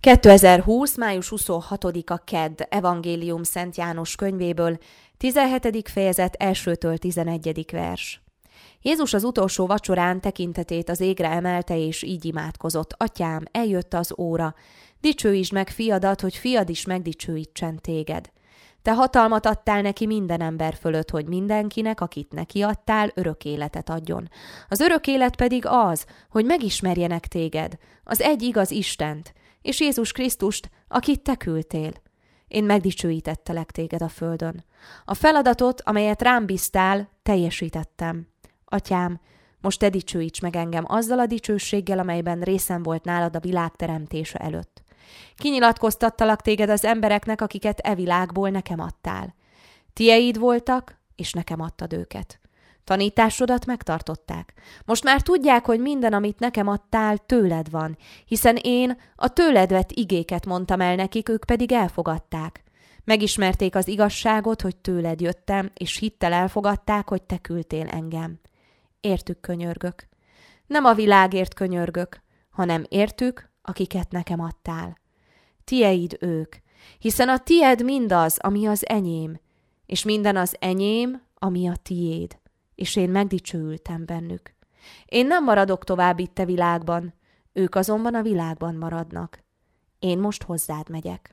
2020. május 26-a kedd, Evangélium Szent János könyvéből, 17. fejezet 1-től 11. vers. Jézus az utolsó vacsorán tekintetét az égre emelte, és így imádkozott: Atyám, eljött az óra, dicsőítsd meg fiadat, hogy fiad is megdicsőítsen téged. Te hatalmat adtál neki minden ember fölött, hogy mindenkinek, akit neki adtál, örök életet adjon. Az örök élet pedig az, hogy megismerjenek téged, az egy igaz Istent, és Jézus Krisztust, akit te küldtél. Én megdicsőítettelek téged a földön. A feladatot, amelyet rám bíztál, teljesítettem. Atyám, most te dicsőíts meg engem azzal a dicsőséggel, amelyben részem volt nálad a világ teremtése előtt. Kinyilatkoztattalak téged az embereknek, akiket e világból nekem adtál. Tieid voltak, és nekem adtad őket. Tanításodat megtartották. Most már tudják, hogy minden, amit nekem adtál, tőled van, hiszen én a tőled vett igéket mondtam el nekik, ők pedig elfogadták. Megismerték az igazságot, hogy tőled jöttem, és hittel elfogadták, hogy te küldtél engem. Értük könyörgök. Nem a világért könyörgök, hanem értük, akiket nekem adtál. Tieid ők, hiszen a tied mindaz, ami az enyém, és minden az enyém, ami a tiéd, és én megdicsőültem bennük. Én nem maradok tovább itt a világban, ők azonban a világban maradnak. Én most hozzád megyek.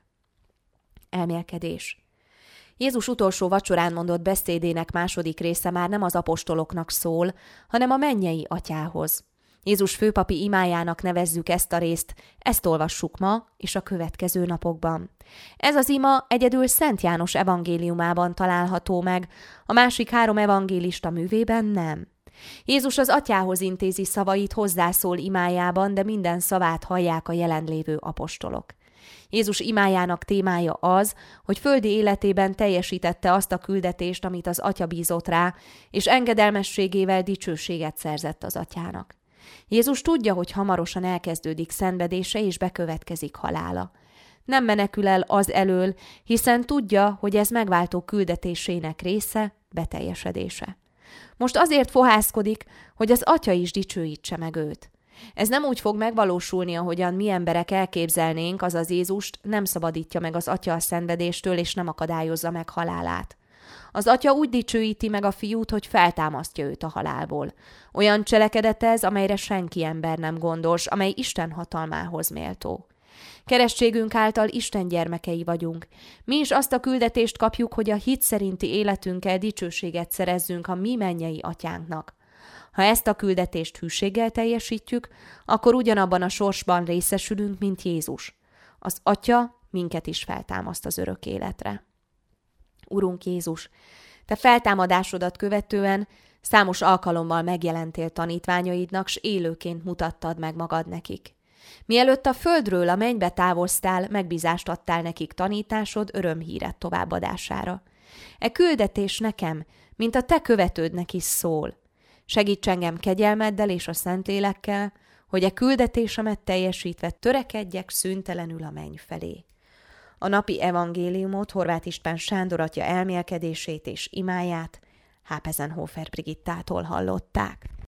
Elmélkedés. Jézus utolsó vacsorán mondott beszédének második része már nem az apostoloknak szól, hanem a mennyei Atyához. Jézus főpapi imájának nevezzük ezt a részt, ezt olvassuk ma és a következő napokban. Ez az ima egyedül Szent János evangéliumában található meg, a másik 3 evangélista művében nem. Jézus az Atyához intézi szavait, hozzászól imájában, de minden szavát hallják a jelenlévő apostolok. Jézus imájának témája az, hogy földi életében teljesítette azt a küldetést, amit az Atya bízott rá, és engedelmességével dicsőséget szerzett az Atyának. Jézus tudja, hogy hamarosan elkezdődik szenvedése és bekövetkezik halála. Nem menekül el az elől, hiszen tudja, hogy ez megváltó küldetésének része, beteljesedése. Most azért fohászkodik, hogy az Atya is dicsőítse meg őt. Ez nem úgy fog megvalósulni, ahogyan mi emberek elképzelnénk, azaz Jézust nem szabadítja meg az Atya a szenvedéstől, és nem akadályozza meg halálát. Az Atya úgy dicsőíti meg a fiút, hogy feltámasztja őt a halálból. Olyan cselekedet ez, amelyre senki ember nem gondol, amely Isten hatalmához méltó. Keresztségünk által Isten gyermekei vagyunk. Mi is azt a küldetést kapjuk, hogy a hit szerinti életünkkel dicsőséget szerezzünk a mi mennyei Atyánknak. Ha ezt a küldetést hűséggel teljesítjük, akkor ugyanabban a sorsban részesülünk, mint Jézus. Az Atya minket is feltámaszt az örök életre. Urunk Jézus, te feltámadásodat követően számos alkalommal megjelentél tanítványaidnak, s élőként mutattad meg magad nekik. Mielőtt a földről a mennybe távoztál, megbízást adtál nekik tanításod örömhíret továbbadására. E küldetés nekem, mint a te követődnek is szól. Segíts engem kegyelmeddel és a Szentlélekkel, hogy e küldetésemet teljesítve törekedjek szüntelenül a menny felé. A napi evangéliumot Horváth István Sándor atya elmélkedését és imáját Hápezenhofer Brigittától hallották.